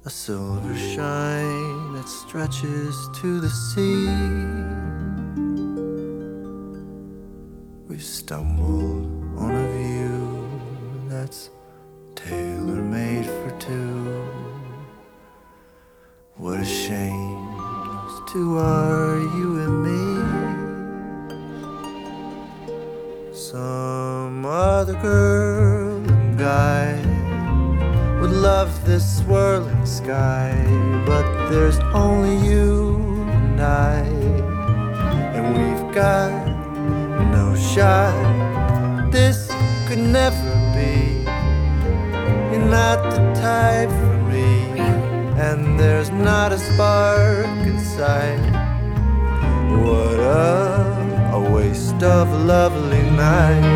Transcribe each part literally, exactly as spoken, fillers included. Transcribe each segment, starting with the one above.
a silver shine that stretches to the sea. We've stumbled on a view that's tailor-made for two. What a shame, those two are you and me. Some other girl and guy would love this swirling sky, but there's only you and I, and we've got no shot. This could never be. You're not the type for me, and there's not a spark inside. What a, a waste of a lovely night.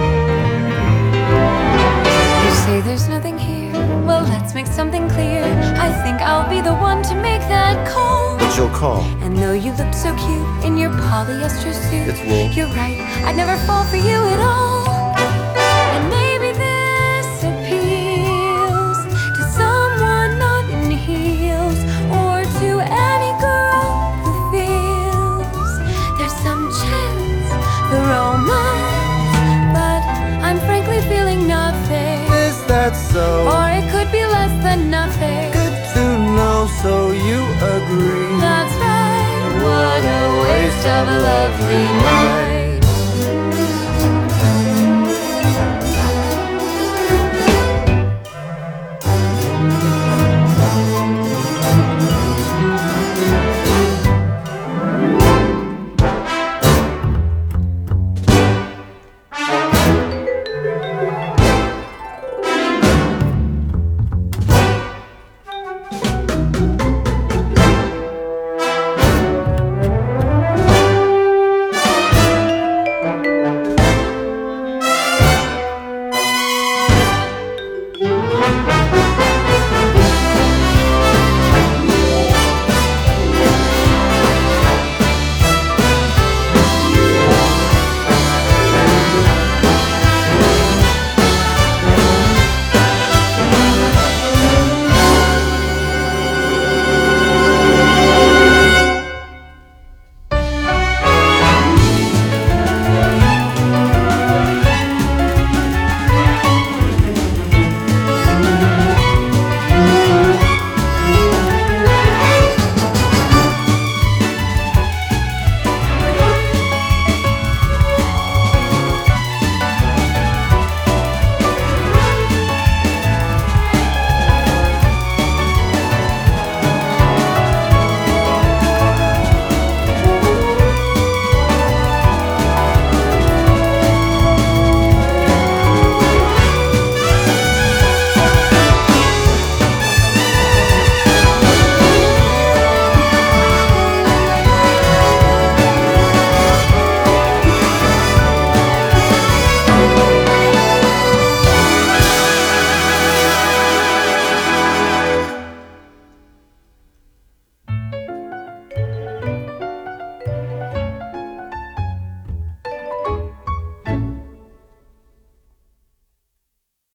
You say there's nothing here, well let's make something clear. I think I'll be the one to make that call. But you'll call. And though you look so cute in your polyester suit, It's wool. you're right, I'd never fall for you at all. And maybe this appeals to someone not in heels, or to any girl who feels there's some chance for romance. But I'm frankly feeling nothing, Is that so? or it could be less than nothing. Good to know, so you agree. That's right, what a waste of a lovely night.